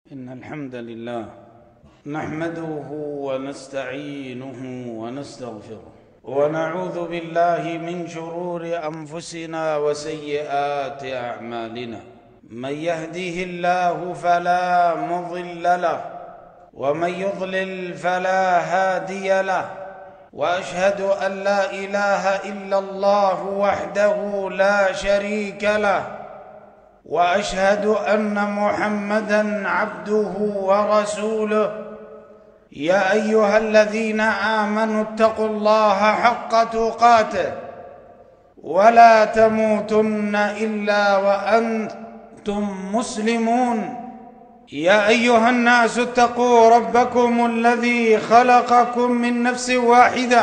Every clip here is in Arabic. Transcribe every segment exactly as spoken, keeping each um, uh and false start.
إن الحمد لله نحمده ونستعينه ونستغفره ونعوذ بالله من شرور أنفسنا وسيئات أعمالنا. من يهده الله فلا مضل له ومن يضلل فلا هادي له، وأشهد أن لا إله إلا الله وحده لا شريك له، وأشهد أن محمدًا عبده ورسوله. يا أيها الذين آمنوا اتقوا الله حق تقاته ولا تموتن إلا وأنتم مسلمون. يا أيها الناس اتقوا ربكم الذي خلقكم من نفس واحدة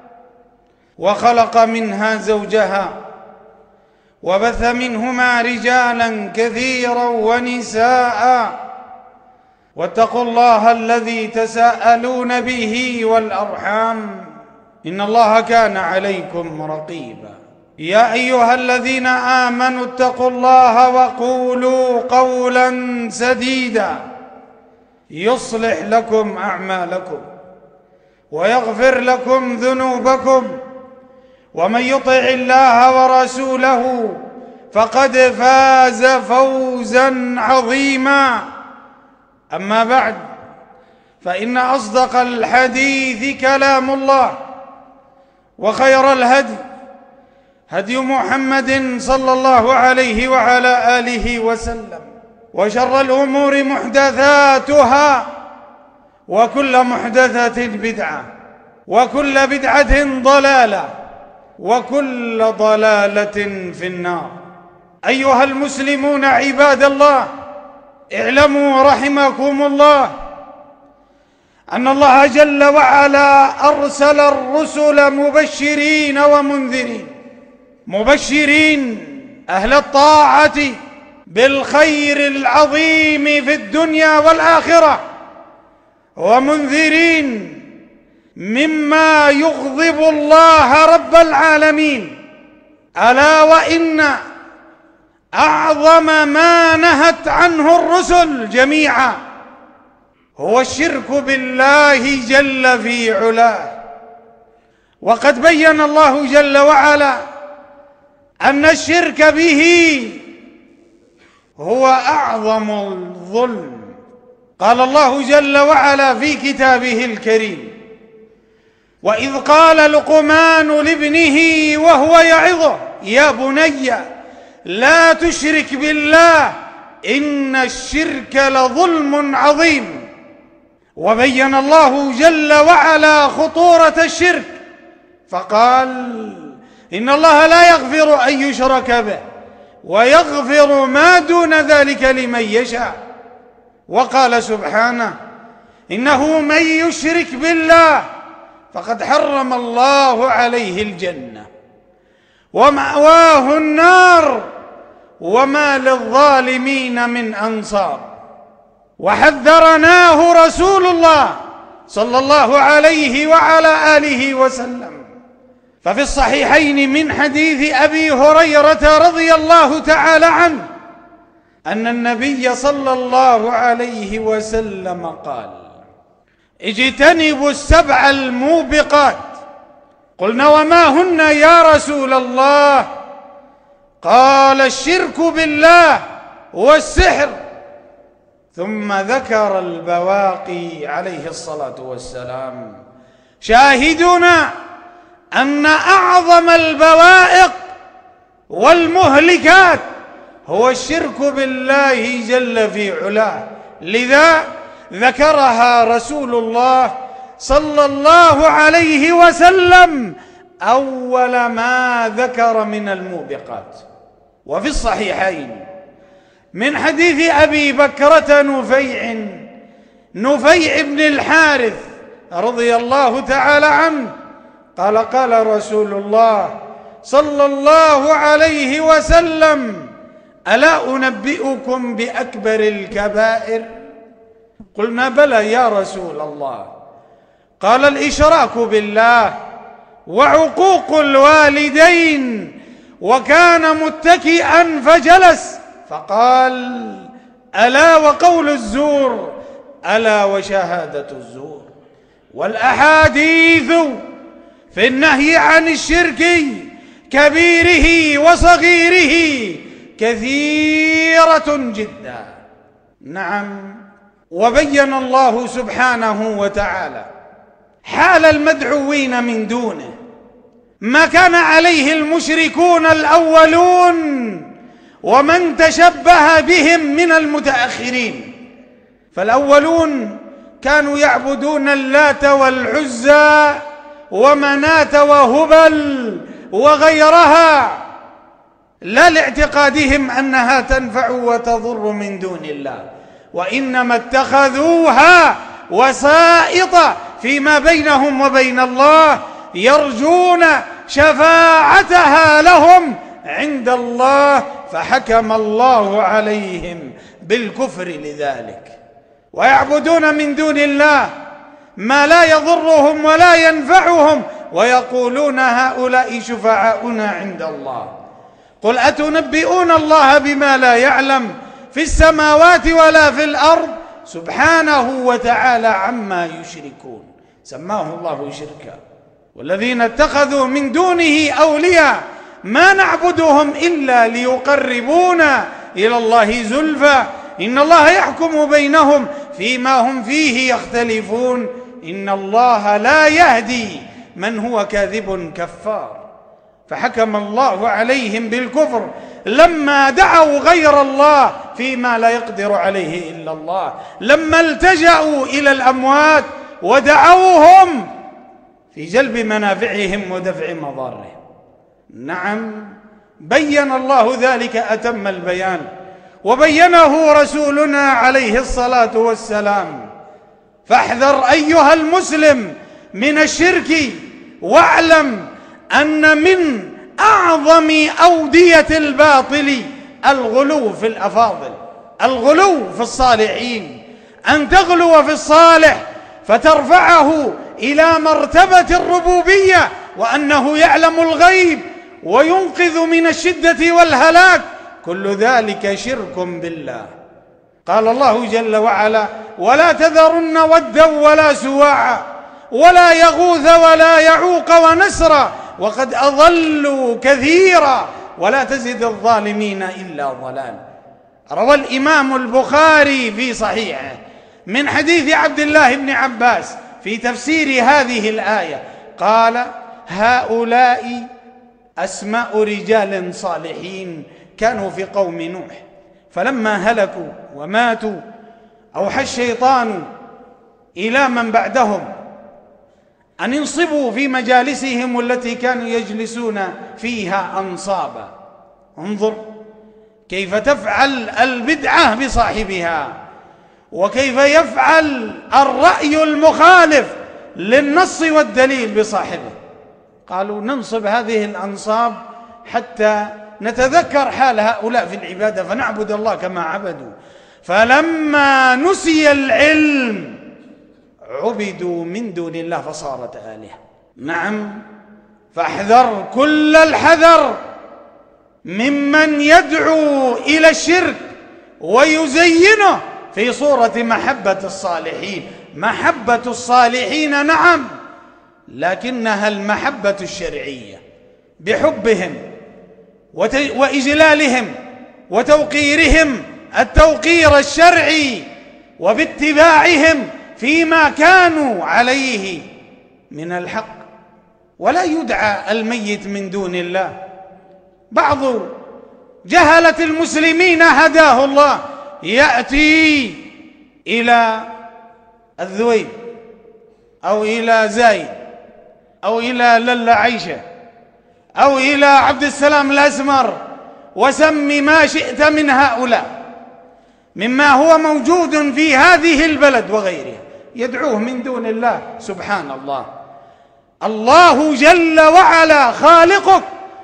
وخلق منها زوجها وبث منهما رجالا كثيرا ونساء، واتقوا الله الذي تساءلون به والأرحام إن الله كان عليكم رقيبا. يا أيها الذين آمنوا اتقوا الله وقولوا قولا سديدا يصلح لكم أعمالكم ويغفر لكم ذنوبكم، ومن يطع الله ورسوله فقد فاز فوزا عظيما. أما بعد، فإن أصدق الحديث كلام الله، وخير الهدي هدي محمد صلى الله عليه وعلى آله وسلم، وشر الأمور محدثاتها، وكل محدثة بدعة، وكل بدعة ضلالة، وكل ضلالة في النار. أيها المسلمون عباد الله، اعلموا رحمكم الله أن الله جل وعلا أرسل الرسل مبشرين ومنذرين، مبشرين أهل الطاعة بالخير العظيم في الدنيا والآخرة، ومنذرين مما يغضب الله رب العالمين. ألا وإن أعظم ما نهت عنه الرسل جميعا هو الشرك بالله جل في علاه. وقد بين الله جل وعلا أن الشرك به هو أعظم الظلم. قال الله جل وعلا في كتابه الكريم: وإذ قال لقمان لابنه وهو يعظه يا بني لا تشرك بالله إن الشرك لظلم عظيم. وبين الله جل وعلا خطورة الشرك فقال: إن الله لا يغفر أن يشرك به ويغفر ما دون ذلك لمن يشاء. وقال سبحانه: إنه من يشرك بالله فقد حرم الله عليه الجنة ومأواه النار وما للظالمين من أنصار. وحذرناه رسول الله صلى الله عليه وعلى آله وسلم. ففي الصحيحين من حديث أبي هريرة رضي الله تعالى عنه أن النبي صلى الله عليه وسلم قال: اجتنبوا السبع الموبقات. قلنا: وما هن يا رسول الله؟ قال: الشرك بالله والسحر، ثم ذكر البواقي عليه الصلاة والسلام. شاهدنا أن أعظم البوائق والمهلكات هو الشرك بالله جل في علاه، لذا ذكرها رسول الله صلى الله عليه وسلم أول ما ذكر من الموبقات. وفي الصحيحين من حديث أبي بكرة نفيع نفيع بن الحارث رضي الله تعالى عنه قال: قال رسول الله صلى الله عليه وسلم: ألا أنبئكم بأكبر الكبائر؟ قلنا: بلى يا رسول الله. قال: الإشراك بالله وعقوق الوالدين. وكان متكئا فجلس فقال: ألا وقول الزور، ألا وشهادة الزور. والأحاديث في النهي عن الشرك كبيره وصغيره كثيرة جدا. نعم، وبين الله سبحانه وتعالى حال المدعوين من دونه، ما كان عليه المشركون الأولون ومن تشبه بهم من المتأخرين. فالأولون كانوا يعبدون اللات والعزى ومناة وهبل وغيرها، لا لاعتقادهم أنها تنفع وتضر من دون الله، وإنما اتخذوها وسائط فيما بينهم وبين الله، يرجون شفاعتها لهم عند الله، فحكم الله عليهم بالكفر لذلك. ويعبدون من دون الله ما لا يضرهم ولا ينفعهم، ويقولون هؤلاء شفعاؤنا عند الله. قل أتنبئون الله بما لا يعلم في السماوات ولا في الأرض سبحانه وتعالى عما يشركون. سماه الله شركا. والذين اتخذوا من دونه أولياء ما نعبدهم إلا ليقربونا إلى الله زلفى إن الله يحكم بينهم فيما هم فيه يختلفون إن الله لا يهدي من هو كاذب كفار. فحكم الله عليهم بالكفر لما دعوا غير الله فيما لا يقدر عليه إلا الله، لما التجأوا إلى الأموات ودعوهم في جلب منافعهم ودفع مضارهم. نعم، بين الله ذلك أتم البيان، وبينه رسولنا عليه الصلاة والسلام. فاحذر أيها المسلم من الشرك، واعلم أن من أعظم أودية الباطل الغلو في الأفاضل، الغلو في الصالحين، أن تغلو في الصالح فترفعه إلى مرتبة الربوبية وأنه يعلم الغيب وينقذ من الشدة والهلاك، كل ذلك شرك بالله. قال الله جل وعلا: ولا تذرن ودا ولا سواعا ولا يغوث ولا يعوق ونسرا وقد أضلوا كثيرا ولا تزد الظالمين إلا ضلال. روى الإمام البخاري في صحيحه من حديث عبد الله بن عباس في تفسير هذه الآية قال: هؤلاء أسماء رجال صالحين كانوا في قوم نوح، فلما هلكوا وماتوا أوحى الشيطان إلى من بعدهم أن ينصبوا في مجالسهم التي كانوا يجلسون فيها أنصابا. انظر كيف تفعل البدعة بصاحبها، وكيف يفعل الرأي المخالف للنص والدليل بصاحبه. قالوا: ننصب هذه الأنصاب حتى نتذكر حال هؤلاء في العبادة فنعبد الله كما عبدوا. فلما نسي العلم عبدوا من دون الله فصارت آلهة. نعم، فاحذر كل الحذر ممن يدعو إلى الشرك ويزينه في صورة محبة الصالحين. محبة الصالحين نعم، لكنها المحبة الشرعية بحبهم وإجلالهم وتوقيرهم التوقير الشرعي، وباتباعهم فيما كانوا عليه من الحق. ولا يدعى الميت من دون الله. بعض جهلة المسلمين هداه الله يأتي إلى الذويب أو إلى زايد أو إلى للا عيشة أو إلى عبد السلام الأسمر وسم ما شئت من هؤلاء مما هو موجود في هذه البلد وغيرها، يدعوه من دون الله. سبحان الله. الله جل وعلا خالقك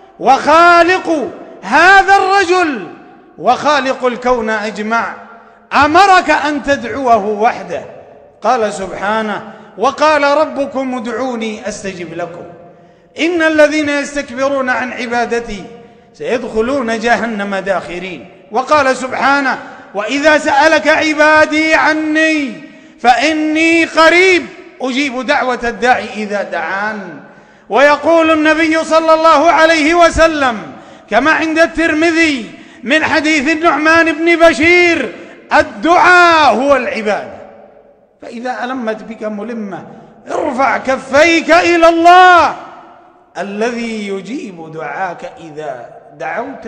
وخالق هذا الرجل وخالق الكون أجمع، أمرك أن تدعوه وحده. قال سبحانه: وقال ربكم ادعوني أستجب لكم إن الذين يستكبرون عن عبادتي سيدخلون جهنم داخرين. وقال سبحانه: وإذا سألك عبادي عني فإني قريب أجيب دعوة الداعي إذا دعان. ويقول النبي صلى الله عليه وسلم كما عند الترمذي من حديث النعمان بن بشير: الدعاء هو العبادة. فإذا ألمت بك ملمة ارفع كفيك إلى الله الذي يجيب دعاك إذا دعوته،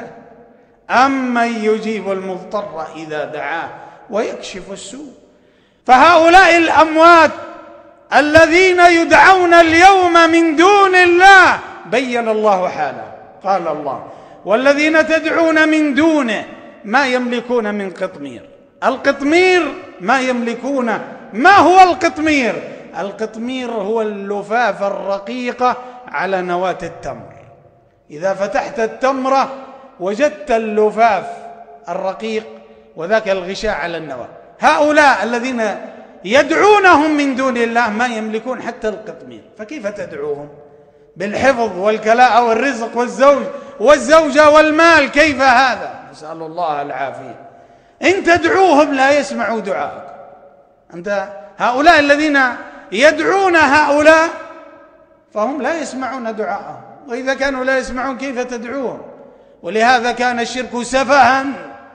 أمن يجيب المضطر إذا دعاه ويكشف السوء. فهؤلاء الأموات الذين يدعون اليوم من دون الله بين الله حاله، قال الله: والذين تدعون من دونه ما يملكون من قطمير. القطمير ما يملكونه. ما هو القطمير؟ القطمير هو اللفاف الرقيقة على نواة التمر. إذا فتحت التمرة وجدت اللفاف الرقيق وذاك الغشاء على النواة. هؤلاء الذين يدعونهم من دون الله ما يملكون حتى القطمير، فكيف تدعوهم؟ بالحفظ والكلاء والرزق والزوج والزوجة والمال، كيف هذا؟ نسأل الله العافية. إن تدعوهم لا يسمعوا دعاءك. أنت هؤلاء الذين يدعون هؤلاء فهم لا يسمعون دعاءهم، وإذا كانوا لا يسمعون كيف تدعوهم؟ ولهذا كان الشرك سفها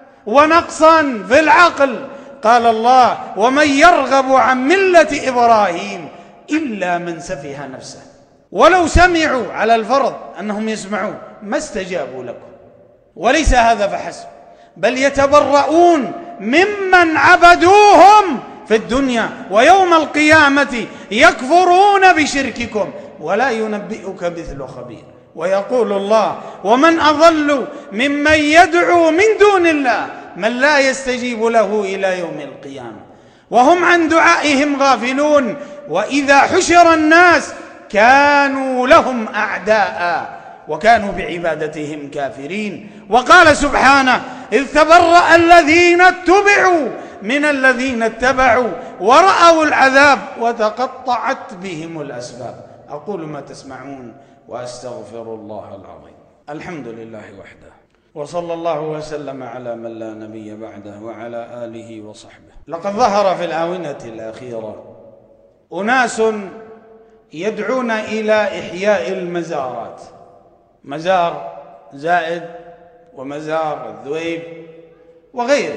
ونقصا في العقل. قال الله: ومن يرغب عن ملة إبراهيم إلا من سفه نفسه. ولو سمعوا على الفرض أنهم يسمعون ما استجابوا لكم. وليس هذا فحسب، بل يتبرؤون ممن عبدوهم في الدنيا، ويوم القيامة يكفرون بشرككم ولا ينبئك مثل خبير. ويقول الله: ومن أضل ممن يدعو من دون الله من لا يستجيب له إلى يوم القيامة وهم عن دعائهم غافلون. وإذا حشر الناس كانوا لهم أعداء وكانوا بعبادتهم كافرين. وقال سبحانه: إذ تبرأ الذين اتبعوا من الذين اتبعوا ورأوا العذاب وتقطعت بهم الأسباب. أقول ما تسمعون وأستغفر الله العظيم. الحمد لله وحده، وصلى الله وسلم على من لا نبي بعده وعلى آله وصحبه. لقد ظهر في الآونة الأخيرة أناس يدعون إلى إحياء المزارات، مزار زائد ومزار الذويب وغيره.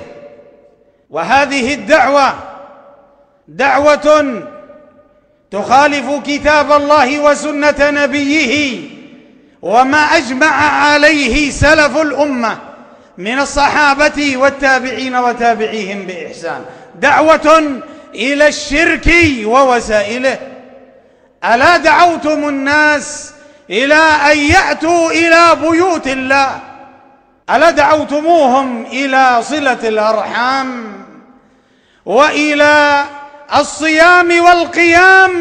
وهذه الدعوة دعوة تخالف كتاب الله وسنة نبيه وما أجمع عليه سلف الأمة من الصحابة والتابعين وتابعيهم بإحسان. دعوة إلى الشرك ووسائله. ألا دعوتم الناس إلى أن يأتوا إلى بيوت الله؟ ألا دعوتموهم إلى صلة الأرحام وإلى الصيام والقيام؟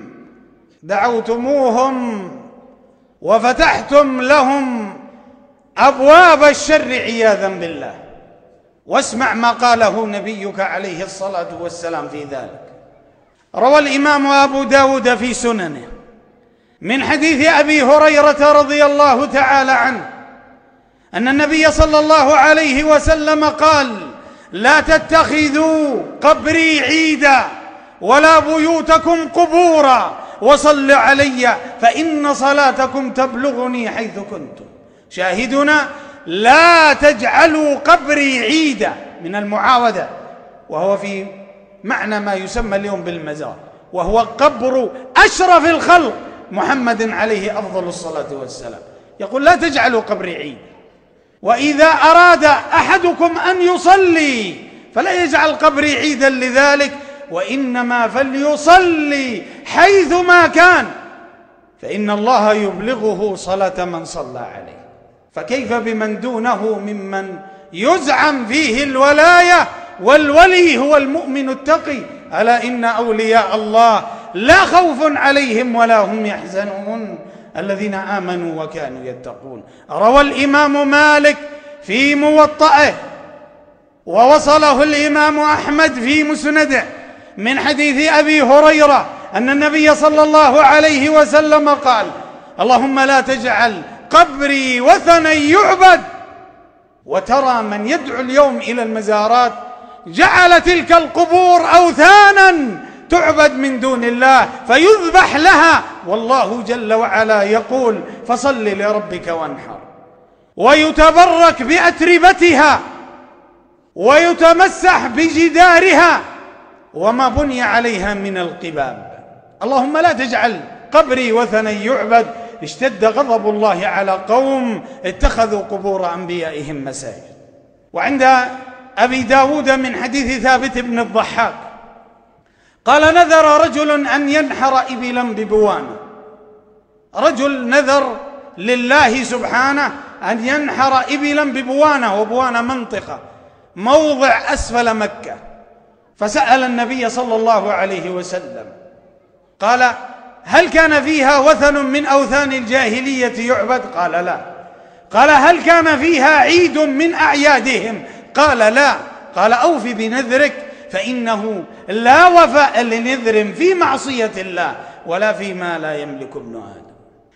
دعوتموهم وفتحتم لهم أبواب الشر عياذا بالله. واسمع ما قاله نبيك عليه الصلاة والسلام في ذلك. روى الإمام أبو داود في سننه من حديث أبي هريرة رضي الله تعالى عنه أن النبي صلى الله عليه وسلم قال: لا تتخذوا قبري عيدا ولا بيوتكم قبورا وصل علي فإن صلاتكم تبلغني حيث كنتم. شاهدنا: لا تجعلوا قبري عيدا من المعاودة، وهو في معنى ما يسمى اليوم بالمزار، وهو قبر أشرف الخلق محمد عليه أفضل الصلاة والسلام. يقول: لا تجعلوا قبري عيد. وإذا أراد أحدكم أن يصلي فلا يجعل قبري عيدا لذلك، وإنما فليصلي حيثما كان فإن الله يبلغه صلاة من صلى عليه. فكيف بمن دونه ممن يزعم فيه الولاية، والولي هو المؤمن التقي؟ ألا إن أولياء الله لا خوف عليهم ولا هم يحزنون الذين آمنوا وكانوا يتقون. روى الإمام مالك في موطئه ووصله الإمام أحمد في مسنده من حديث أبي هريرة أن النبي صلى الله عليه وسلم قال: اللهم لا تجعل قبري وثنا يعبد وترى من يدعو اليوم إلى المزارات جعل تلك القبور أوثانا تعبد من دون الله فيذبح لها، والله جل وعلا يقول فصل لربك وانحر، ويتبرك بأتربتها ويتمسح بجدارها وما بني عليها من القباب. اللهم لا تجعل قبري وثنا يعبد. اشتد غضب الله على قوم اتخذوا قبور أنبيائهم مساجد. وعند أبي داود من حديث ثابت بن الضحاك قال نذر رجل أن ينحر إبلا ببوانة. رجل نذر لله سبحانه أن ينحر إبلا ببوانة، وبوانة منطقة موضع أسفل مكة، فسأل النبي صلى الله عليه وسلم قال هل كان فيها وثن من أوثان الجاهلية يعبد؟ قال لا. قال هل كان فيها عيد من أعيادهم؟ قال لا. قال أوف بنذرك فإنه لا وفاء لنذر في معصية الله ولا فيما لا يملك ابن آدم.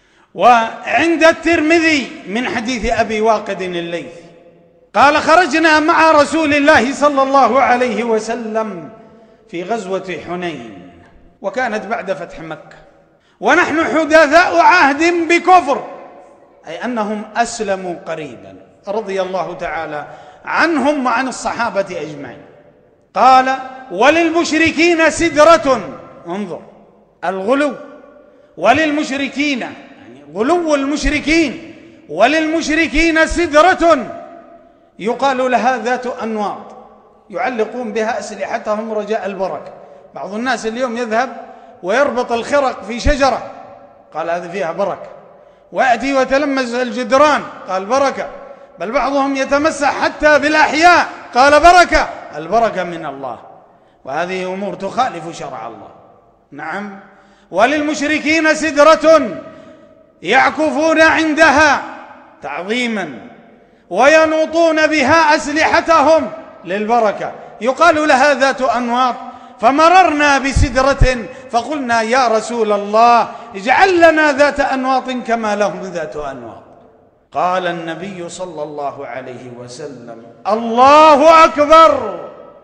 وعند الترمذي من حديث أبي واقد الليثي قال خرجنا مع رسول الله صلى الله عليه وسلم في غزوة حنين، وكانت بعد فتح مكة، ونحن حدثاء عهد بكفر، أي أنهم أسلموا قريبا رضي الله تعالى عنهم وعن الصحابة أجمعين. قال وللمشركين سدرة، انظر الغلو، وللمشركين يعني غلو المشركين، وللمشركين سدرة يقال لها ذات أنواط يعلقون بها أسلحتهم رجاء البركة. بعض الناس اليوم يذهب ويربط الخرق في شجرة، قال هذه فيها بركة، ويأتي ويتلمس الجدران، قال بركة، بل بعضهم يتمسح حتى بالأحياء، قال بركة، البركة من الله، وهذه أمور تخالف شرع الله. نعم. وللمشركين سدرة يعكفون عندها تعظيما وينوطون بها أسلحتهم للبركة، يقال لها ذات أنواط. فمررنا بسدرة فقلنا يا رسول الله اجعل لنا ذات أنواط كما لهم ذات أنواط. قال النبي صلى الله عليه وسلم الله أكبر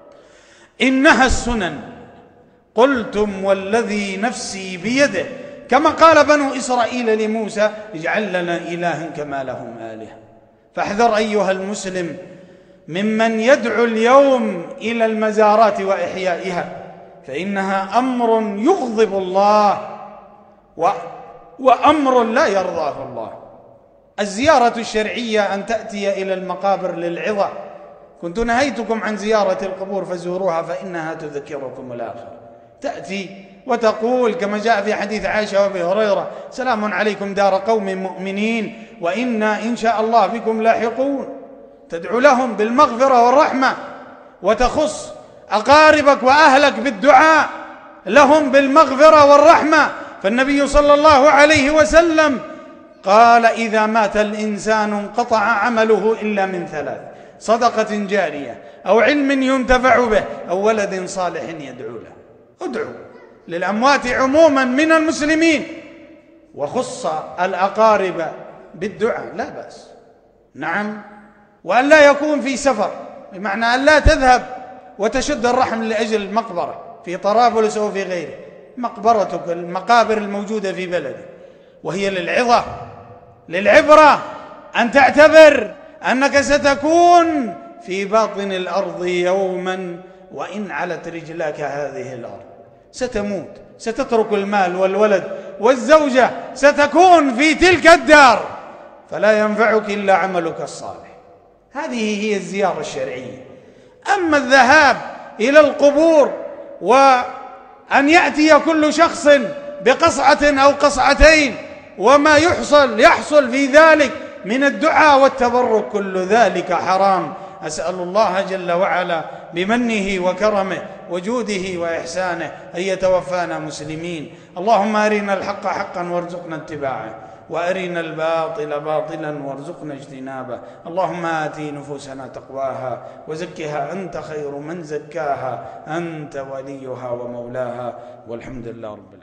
إنها السنن. قلتم والذي نفسي بيده، كما قال بنو إسرائيل لموسى اجعل لنا إلها كما لهم آلهة. فاحذر أيها المسلم ممن يدعو اليوم إلى المزارات وإحيائها، فإنها أمر يغضب الله و... وأمر لا يرضاه الله. الزيارة الشرعية أن تأتي إلى المقابر للعظة. كنت نهيتكم عن زيارة القبور فزوروها فإنها تذكركم الآخرة. تأتي وتقول كما جاء في حديث عائشة وأبي هريرة سلام عليكم دار قوم مؤمنين وإنا إن شاء الله بكم لاحقون. تدعو لهم بالمغفرة والرحمة، وتخص أقاربك وأهلك بالدعاء لهم بالمغفرة والرحمة. فالنبي صلى الله عليه وسلم قال إذا مات الإنسان انقطع عمله إلا من ثلاث: صدقة جارية أو علم ينتفع به أو ولد صالح يدعو له. ادعوا للأموات عموما من المسلمين، وخص الأقارب بالدعاء لا بأس. نعم. وأن لا يكون في سفر، بمعنى أن لا تذهب وتشد الرحم لأجل مقبرة في طرابلس أو في غيره. مقبرتك المقابر الموجودة في بلدك، وهي للعظة للعبرة، أن تعتبر أنك ستكون في باطن الأرض يوما وإن علت رجلاك هذه الأرض. ستموت، ستترك المال والولد والزوجة، ستكون في تلك الدار، فلا ينفعك إلا عملك الصالح. هذه هي الزيارة الشرعية. أما الذهاب إلى القبور وأن يأتي كل شخص بقصعة أو قصعتين وما يحصل يحصل في ذلك من الدعاء والتبرك، كل ذلك حرام. أسأل الله جل وعلا بمنه وكرمه وجوده وإحسانه أن يتوفانا مسلمين. اللهم أرنا الحق حقا وارزقنا اتباعه، وأرنا الباطل باطلا وارزقنا اجتنابه. اللهم آتي نفوسنا تقواها وزكها أنت خير من زكاها، أنت وليها ومولاها، والحمد لله رب العالمين.